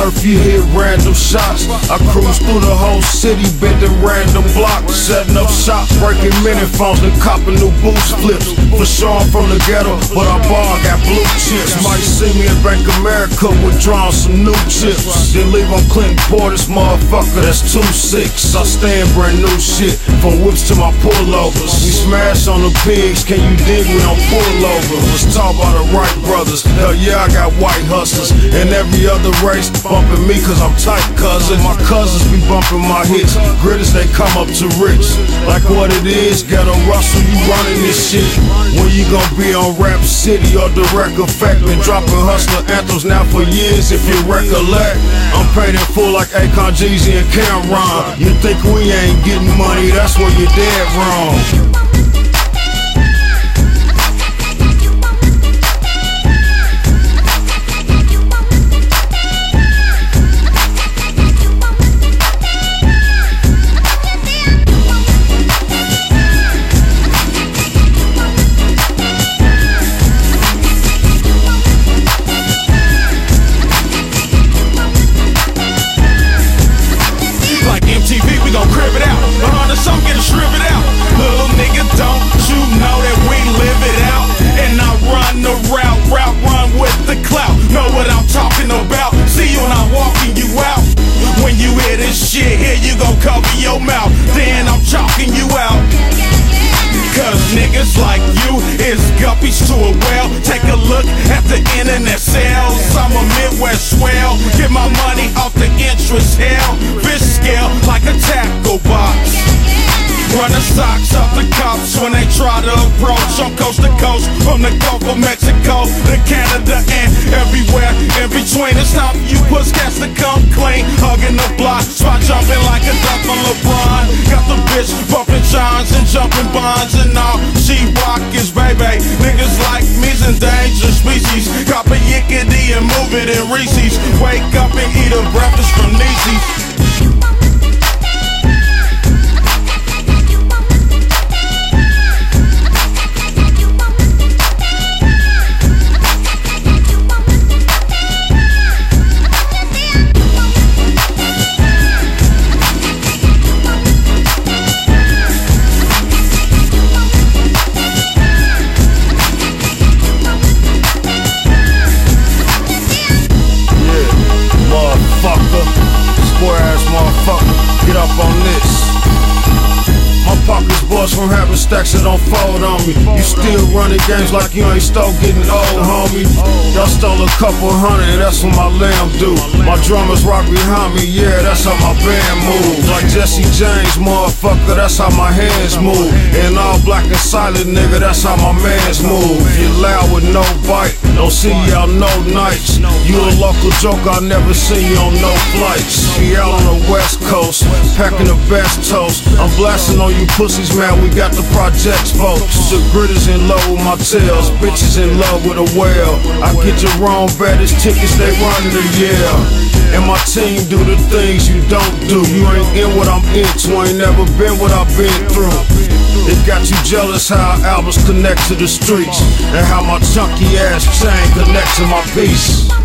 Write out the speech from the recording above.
surf, you hit random shots. I cruise through the whole city, bending random blocks, setting up shops, breaking mini phones, and copping new boost flips. For sure I'm from the ghetto, but I bar got blue chips. Might see me in Bank America withdrawing some new chips. Then leave on Clinton Port, this motherfucker, that's 2-6. I stand brand new shit, from whips to my pullovers. We smash on the pigs, can you dig we don't pull over? Let's talk about the Wright brothers. Hell yeah, I got white hustlers. And every other race bumping me cause I'm tight, cousin. My cousins be bumping my hits. Gritters, they come up to rich. Like what it is, Ghetto Russell, you running this shit. When you gon' be on Rap City or Direct Effect? Been dropping hustler anthems now for years, if you recollect. I'm paid in full like Akon, Jeezy, and Cameron. You think we ain't getting money, that's where you're dead wrong. We gon' crib it out, 100 some get a strip it out. Little nigga, don't you know that we live it out? And I run the route, run with the clout. Know what I'm talking about, see you when I'm walking you out. When you hear this shit here, you gon' cover your mouth. Then I'm chalking you out. Cause niggas like you is guppies to a well. Take a look at the internet sales. I'm a Midwest swell. Get my money off the interest hell. Fish scale like a tackle box. Running socks off the cops when they try to approach. I'm coast to coast, from the Gulf of Mexico to Canada and everywhere in between. It's time for you puss cats to come clean. Hugging the block, spot jumping like a duck on LeBron. Got the bitch bumping Johns and jumping bonds and all. She rock is baby. Niggas like me's endangered species. Cop a yickety and move it in Reese's. Wake up and eat a breakfast from Niecy's. Motherfucker, get up on this. My pockets bust from having stacks that don't fold on me. You still running games like you ain't stole getting old, homie. Y'all stole a couple hundred, that's what my lamb do. My drummers rock behind me, yeah, that's how my band moves. Like Jesse James, motherfucker, that's how my hands move. And all black and silent, nigga, that's how my mans move. You loud with no bite, don't see y'all no nights. You a local joke, I never seen you on no flights. Be out on the West Coast, packing the best toast. I'm blasting on you pussies, man, we got the projects, folks. The Gritters in love with my tails, bitches in love with a whale. I get your wrong baddest tickets, they running the yeah. And my team do the things you don't do. You ain't in what I'm into, ain't never been what I've been through. It got you jealous how albums connect to the streets, and how my chunky ass chain connects to my piece.